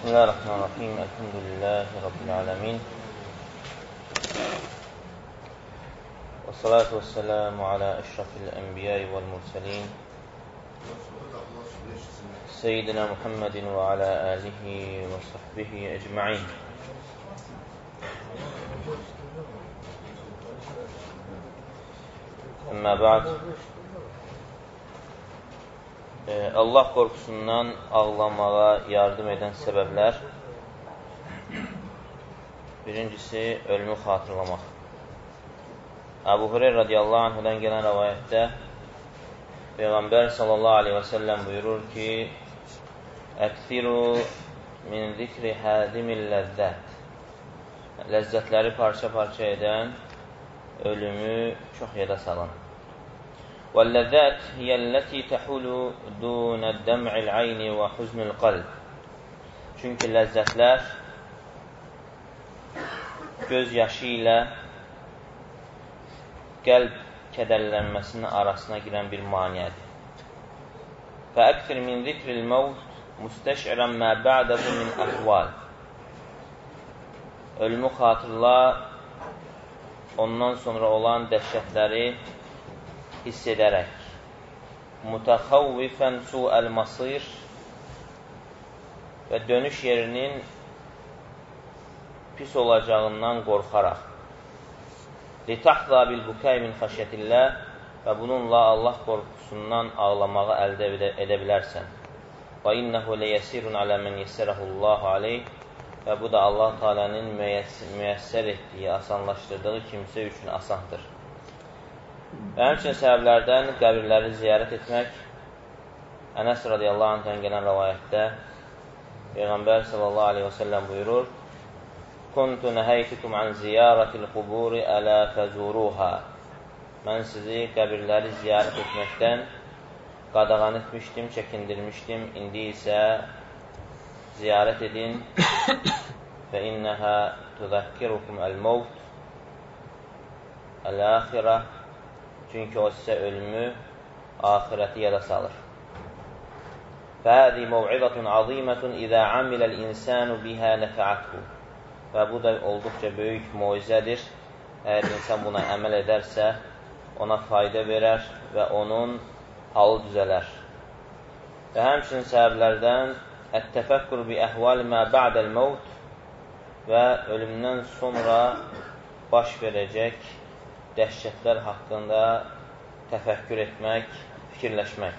Bismillahirrahmanirrahim. Elhamdülillahi Rabbil alemin. Və salatu və selamu alə əşrafil ənbiyai vəl mursalin. Seyyidina Muhammedin və alə alihi və sahbihi ecma'in. Əmmə ba'd. Allah qorxusundan ağlamağa yardım edən səbəblər. Birincisi, ölümü xatırlamaq. Əbu Hureyra radiyallahu anhudan gələn rəvayətdə Peyğəmbər sallallahu aleyhi və səlləm buyurur ki, Əkthiru min zikri hədimil ləzzət. Ləzzətləri parça-parça edən ölümü çox yada salın. وَاللَّذَّاتِ هِيَ الَّتِي تَحُولُ دُونَ الدَّمْعِ الْعَيْنِ وَحُزْنِ الْقَلْبِ. Çünki ləzzətlər göz yaşı ilə qəlb kədərlənməsinin arasına girən bir maniədir. فَأَكْثِرْ مِنْ ذِكْرِ الْمَوْتِ مُسْتَشْعِرًا مَا بَعْدَهُ مِنْ أَحْوَالِ. Ölümü xatırla, ondan sonra olan dəhşətləri hiss edərək, mutəxavvifən su'əl masir və dönüş yerinin pis olacağından qorxaraq, litahza bil bukay min xəşyətillah və bununla Allah qorxusundan ağlamağı əldə edə bilərsən. Və innəhu leyəsirun alə mən yəssərəhullahu aleyh və bu da Allah Teala'nın müyəssər etdiyi, asanlaşdırdığı kimsə üçün asandır. Və həmçinin səbəblərdən qəbirləri ziyarət etmək. Ənəs radiyallahu anhdan gələn rəvayətdə Peyğəmbər sallallahu aleyhi və səlləm buyurur, Kuntu nəhəytikum an ziyarətil quburi ələ fəzuruha. Mən sizi qəbirləri ziyarət etməkdən qadağan etmişdim, çəkindirmişdim. İndi isə ziyarət edin. Fə innəhə tuzəkkirukum əl-mavt əl-əxirə. Çünki o sizə ölümü, ahirəti yada salır. Fəəzi məv'izətun azimətun izə amiləl insanu bihə nəfəəthu. Və bu da olduqca böyük muizədir. Əgər insan buna əməl edərsə, ona fayda verər və onun halı düzələr. Və həmçinin səbəblərdən ət-təfəkkür bi əhval mə ba'dəl məvt və ölümdən sonra baş verəcək dəhşətlər haqqında təfəkkür etmək, fikirləşmək.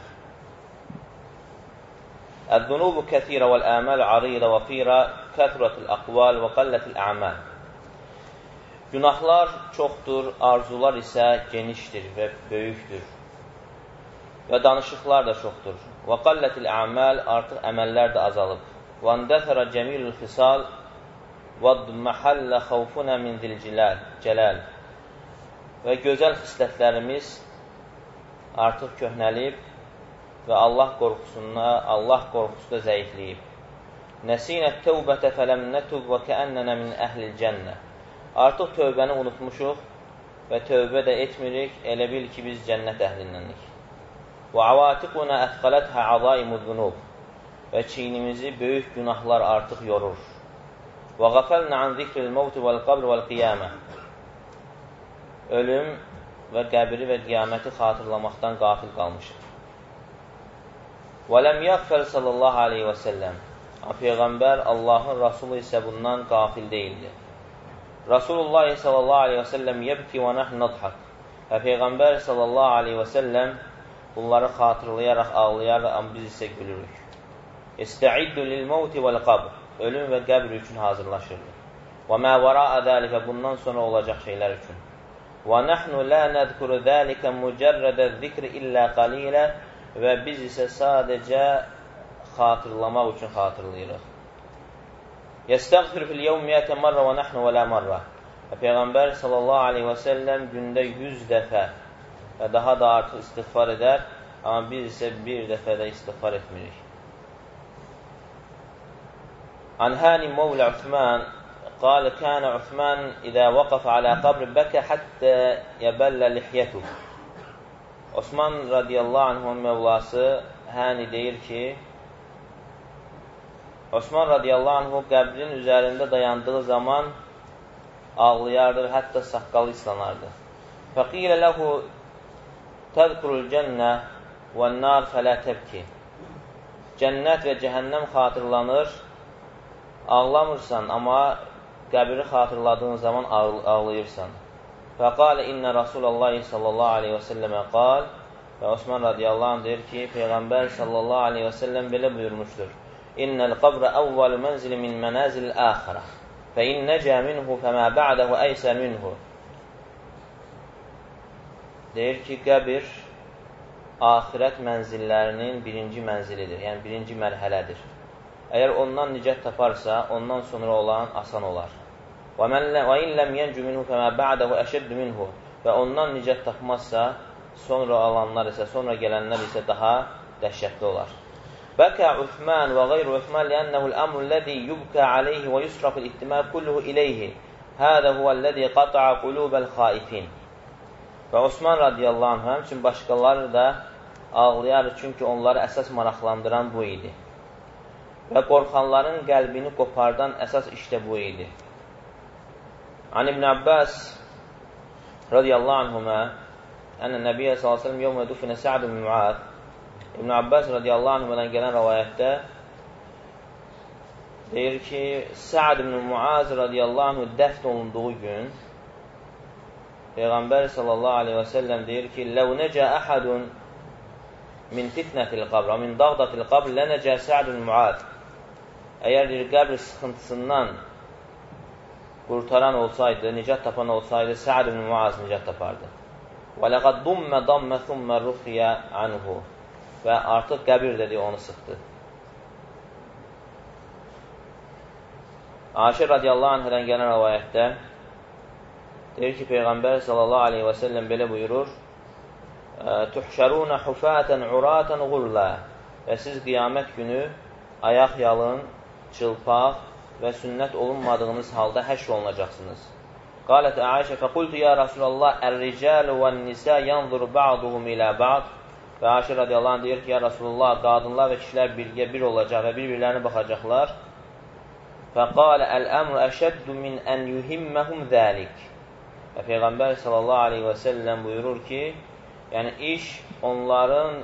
Əz-zunubu kəthirə vəl-əməl aridə və firə kəthratul əqval və qallətil əməl. Günahlar çoxdur, arzular isə genişdir və böyükdür. Və danışıqlar da çoxdur. Və qallətil əməl, artıq əməllər də azalıb. Və əndəfərə cəmilül xisal və məhəllə xavfunə min zilcəlal. Və gözəl xislətlərimiz artıq köhnəlib və Allah qorxusu da zəifləyib. Nəsinət tövbətə fələm nətub və kəənnənə min əhlil cənnə. Artıq tövbəni unutmuşuq və tövbə də etmirik, elə bil ki, biz cənnət əhlindənlik. Və avatiquna əfqaləthə əzaimud zunub. Və çiynimizi böyük günahlar artıq yorur. Və qafəlnə an zikril mevti vəl qabr vəl qiyamə. Ölüm və qəbri və qiyaməti xatırlamaqdan qafil qalmışıq. Və ləm yəqfəl sallallahu aleyhi və səlləm. Peyğəmbər, Allahın Rasulü isə bundan qafil deyildi. Rasulullah sallallahu aleyhi və səlləm yəbki və nəhl nadhaq. Və Peyğəmbər sallallahu aleyhi və səlləm bunları xatırlayaraq ağlayar, amma biz isə gülürük. İstəiddu lil-mevti vəl-qabr. Ölüm və qəbr üçün hazırlaşırdı. Və mə vəra'a zəlikə, bundan sonra olacaq şeylər üçün. Və nəhnu lə nədkuru zəlikə mücərrədə zikri illə qalilə. Və biz isə sadəcə xatırlamaq üçün xatırlayırıq. Yəstəğfir fil yevm miyyətə marra və nəhnu və lə marra. Və Peyğəmbər sallallahu aleyhi və səlləm gündə 100 dəfə və daha da artıq istiğfar edər, amma biz isə bir dəfə də istiğfar etmirik. Anhani Mevlə Uthman قال كان عثمان إذا وقف على قبر بكى حتى يبل لحيته. Osman radiyallahu anh'ın mevlası Hani deyir ki, Osman radiyallahu anhu qəbrin üzərində dayandığı zaman ağlayardı və hətta saqqalı islanardı. Fəqilə ləhu tədkurul cənnə və nar fələ təbki. Cənnət və cəhənnəm xatırlanır, ağlamırsan, amma qəbri xatırladığın zaman ağlayırsan. Fəqalə innə Rasulallah sallallahu aleyhi və səlləmə qal və Osman radiyallahu anh deyir ki, Peyğəmbər sallallahu aleyhi və səlləm belə buyurmuşdur. İnnəl qabrə əvvəl mənzili min mənəzil əxirə fə in nəcə minhu fəmə bə'dəhu əysər minhu. Deyir ki, qəbir axirət mənzillərinin birinci mənzilidir, yəni birinci mərhələdir. Əgər ondan nicət taparsa, ondan sonra olan asan olar. Və in ləm yəncü minhu fəmə bə'dəhu əşəddü minhu. Və ondan nicət tapmazsa, sonra alanlar isə, sonra gələnlər isə daha dəhşətli olar. Bəkə Uthman və qeyru Uthman lənnəhul əmrul ləzi yubkə aleyhi və yusraful ihtimə kulluhu iləyhi. Hədə huvəlləzi qata'a qulubəl xaifin. Və Osman radiyallahu anh, həmçin başqaları da ağlayar, çünki onları əsas maraqlandıran bu idi. Və qorxanların qəlbini qopardan əsas işdə bu idi. An İbn Abbas radiyallahu anhumə ənə Nəbiyyə s.ə.v yevmə dufinə Sa'd ibn Mu'ad. İbn Abbas radiyallahu anhumədən gələn rəvayətdə deyir ki, Sa'd ibn Mu'az radiyallahu anhu dəfn olunduğu gün Peyğəmbər sallallahu aleyhi və səlləm deyir ki, Ləv necə əhədun min fitnətil qabr, min dağdatil qabr, lənəcə Sa'd ibn Mu'ad. Əgər bir qəbr sıxıntısından qurtaran olsaydı, nicat tapan olsaydı, Sa'd ibn Mu'az nicat tapardı. Və ləqəd dummə dammə thummə rufiyə anhu. Və artıq qəbir dedi, onu sıxdı. Aşir radiyallahu anhədən gələn rəvayətdə deyir ki, Peyğəmbər sallallahu aleyhi və səlləm belə buyurur, Tuhşərunə hufətən urətən qurlə. Və siz qiyamət günü ayaq yalın, çılpaq və sünnət olunmadığınız halda həşr olunacaqsınız. Qalət Əişə fəqultu ya Rasulallah, ər-ricəlu və-nisə yanzuru ba'duhum ilə ba'd. Və Aşir radiyallahu anh deyir ki, ya Rasulullah, qadınlar və kişilər birgə bir olacaq və bir-birlərini baxacaqlar. Fəqalə əl-əmru əşəddu min ən yuhimməhum zəlik. Və Peyğəmbər sallallahu aleyhi və səlləm buyurur ki, yəni iş onların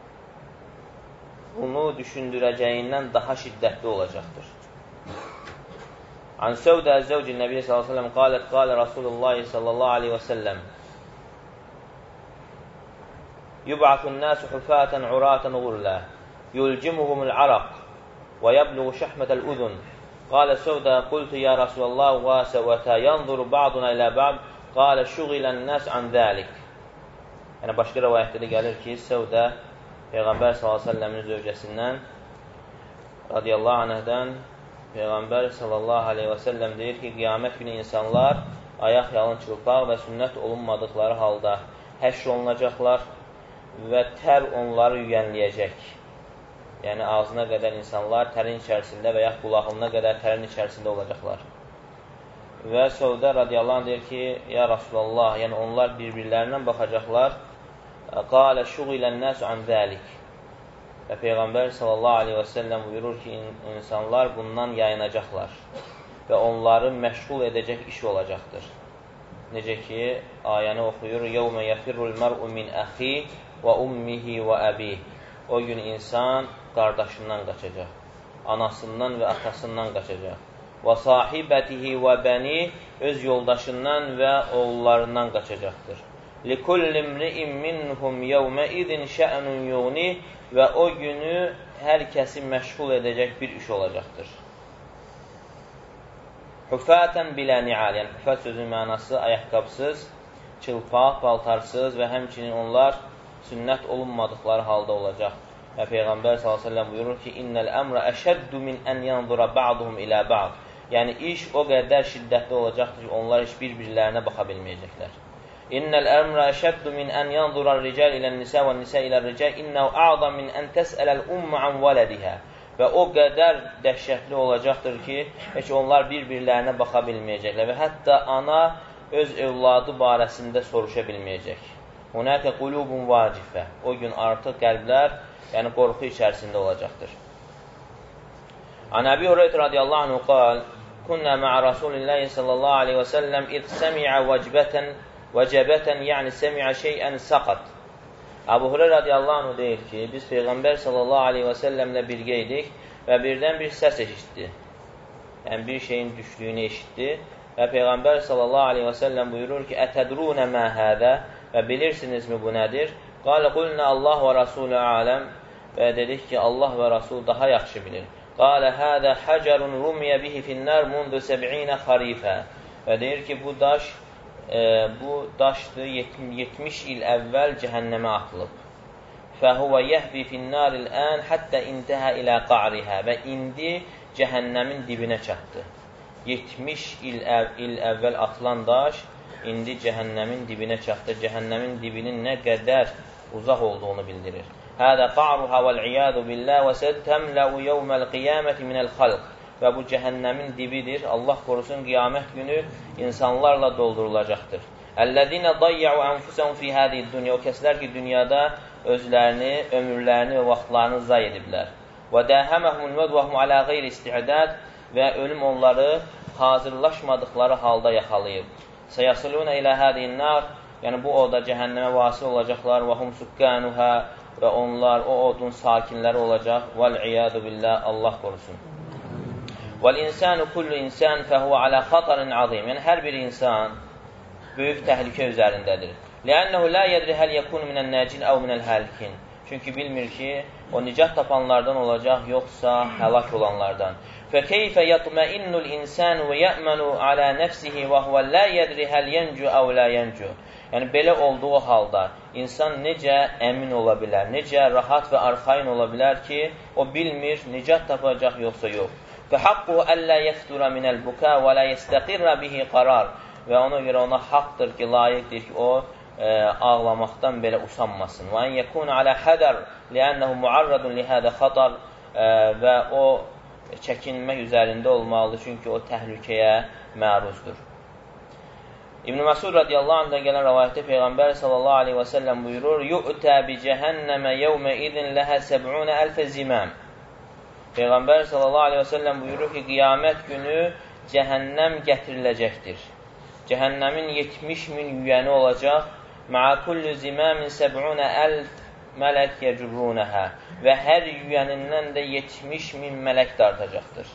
bunu düşündürəcəyindən daha şiddətli olacaqdır. An Səvdə əz-zəvci Nəbiyyə sallallahu aleyhi və səlləm qalət, qalə Rasulullah sallallahu aleyhi və səlləm Yub'atun nəsu hufətən urətən qurlə yulcimuhumul araq və yəbluğu şəhmətəl udun. Qalə Səvdə, qultu ya Rasulallah və səvətə yanzuru ba'duna ilə ba'd. Qalə şuğilən nəs an dəlik. Yəni, başqa rəvayətdə də gəlir ki, Səvdə Peyğəmbər s.ə.v-in zövcəsindən radiyallahu anhədən Peyğəmbər s.ə.v deyir ki, qiyamət günü insanlar ayaq yalın çılpaq və sünnət olunmadıqları halda həşr olunacaqlar və tər onları yüyənləyəcək. Yəni, ağzına qədər insanlar tərin içərisində və yaxud qulağına qədər tərin içərisində olacaqlar. Və Səvdə radiyallahu anh deyir ki, ya Rasulallah, yəni onlar bir-birlərindən baxacaqlar. Qalə şuğilən nəs an dəlik. Və Peyğəmbər sallallahu aleyhi və səlləm buyurur ki, insanlar bundan yayınacaqlar və onları məşğul edəcək iş olacaqdır. Necə ki, ayəni oxuyur, yevmə yəfirrul mər'u min əxi və ummihi və əbih. O gün insan qardaşından qaçacaq, anasından və atasından qaçacaq. Və sahibətihi və bəni öz yoldaşından və oğullarından qaçacaqdır. Likulli imri'in minhum yevmə idin şə'nun yuğni. Və o günü hər kəsi məşğul edəcək bir iş olacaqdır. Hufətən bilə ni'al, yəni hufət sözünün mənası ayaqqabsız, çılpaq, paltarsız və həmçinin onlar sünnət olunmadıqları halda olacaq. Və Peyğəmbər s.ə.v buyurur ki, İnnəl əmrə əşəddu min ən yanzura ba'duhum ilə ba'd. Yəni, iş o qədər şiddətli olacaqdır ki, onlar heç bir-birlərinə baxa bilməyəcəklər. İnnəl əmrə əşəddu min ən yanzurar rical ilə nisə və nisə ilə rical innəhu a'zam min ən təsələl umma an vələdihə. Və o qədər dəhşətli olacaqdır ki, heç onlar bir-birlərinə baxa bilməyəcəklər və hətta ana öz övladı barəsində soruşa bilməyəcək. Hunəkə qulubun vacifə. O gün artıq qəlblər, yəni qorxu içərisində olacaqdır. An Əbi Hüreyrə radiyallahu anhu qal, Kunna ma'a Rasulillahi sallallahu aleyhi və səlləm id səmi'a vəcəbətən, yəni səmi'a şeyən saqat. Əbu Hüreyrə radiyallahu anhu deyir ki, biz Peyğəmbər sallallahu aleyhi və səlləmlə birgə idik və birdən bir səs eşitdi. Yəni bir şeyin düşdüyünü eşitdi və Peyğəmbər sallallahu aleyhi və səlləm buyurur ki, Ətədrunə mə hədə və bilirsinizmi bu nədir? Qalə qulnə Allah və Rasulü aləm və dedik ki, Allah və Rasul daha yaxşı bilir. Qalə hədə həcərun rumiyə bihi finnər mundu 70 xarifə və deyir ki, bu daşdır 70 il əvvəl cəhənnəmə atılıb. Fəhuvə yəhbi finnaril ən həttə intəhə ilə qa'rihə və indi cəhənnəmin dibinə çatdı. 70 il əvvəl atılan daş indi cəhənnəmin dibinə çatdı. Cəhənnəmin dibinin nə qədər uzaq olduğunu bildirir. Hədə qa'ruhə vəl-iyadu billah və sətəmləu yevməl qiyaməti minəl xalq. Və bu cəhənnəmin dibidir. Allah qorusun, qiyamət günü insanlarla doldurulacaqdır. Əllədinə dayyəu ənfusəhum fi hədiyyə dünya. O kəslər ki, dünyada özlərini, ömürlərini və vaxtlarını zay ediblər. Və dəhəməhumul mədvəhum alə qeyri isti'dad və ölüm onları hazırlaşmadıqları halda yaxalayıb. Səyasilunə ilə hədiyyə nar, yəni bu oda cəhənnəmə vasil olacaqlar. Və hum sükkanuhə və onlar o odun sakinləri olacaq. Vəl-iyadu billah, Allah qorusun. Vəl-insanu kullu insan fəhuvə alə xatarin azim. Yəni hər bir insan böyük təhlükə üzərindədir. Ləənnəhu la yədri həl yəkunu minən nəcin əv minəl həlikin. Çünki bilmir ki, o nicat tapanlardan olacaq, yoxsa həlak olanlardan. Fəkeyfə yətməinnul insanu və yə'mənu alə nəfsihi və huvə la yədri həl yəncu əv la yəncu. Yəni, belə olduğu halda insan necə əmin ola bilər, necə rahat və arxain ola bilər ki, o bilmir, nicat tapacaq, yoxsa yox. Və haqqu əllə yəftura minəl buka və la yəstəqirrə bihi qarar. Və ona görə ona haqdır ki, layiqdir ki, o ağlamaqdan belə usanmasın. Və ən yəkun alə hədər liənnəhu muarradun lihədə xatar və o çəkinmək üzərində olmalıdır, çünki o təhlükəyə məruzdur. İbn-i Məsud radiyallahu anhdan gələn rəvayətdə Peyğəmbər sallallahu aleyhi və səlləm buyurur, Yu'tə bi cəhənnəmə yevmə idin ləhə 70.000 ziməm. Peyğəmbər sallallahu aleyhi və səlləm buyurur ki, qiyamət günü cəhənnəm gətiriləcəkdir. Cəhənnəmin 70.000 yüyəni olacaq. Mə'a kullu ziməmin 70.000 mələk yəcurrunəhə. Və hər yüyənindən də 70.000 mələk dartacaqdır.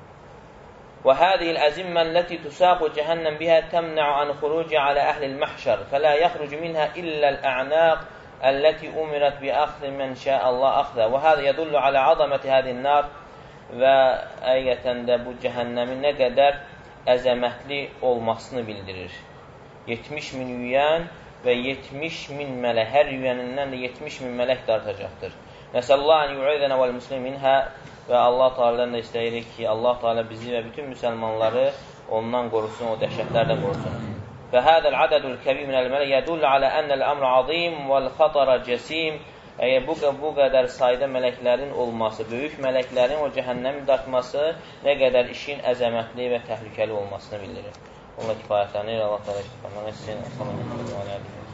وهذه الأزمة التي تساق جهنم بها تمنع عن خروج على أهل المحشر فلا يخرج منها إلا الأعناق التي أمرت بأخذ من شاء الله أخذه وهذا يدل على عظمة هذه النار və həqiqətən də bu cəhənnəmin nə qədər əzəmətli olmasını bildirir. 70.000 yüyən və 70.000 mələk, hər yüyənindən də 70.000 mələk dartacaqdır. Nəsəllallahu ən yu'idənə vəl-muslim minhə və Allah Teala'dan da istəyirik ki, Allah Teala bizi və bütün müsəlmanları ondan qorusun, o dəhşətlərdən qorusun. Və hədəl ədədül kəbir minəl mələk yədullə alə ənəl əmr azim vəl-xatara cəsim. Bu qədər sayda mələklərin olması, böyük mələklərin o cəhənnəmi dartması nə qədər işin əzəmətli və təhlükəli olmasını bildirir. Onunla kifayətlənir. Allah Teala iştifandan etsin.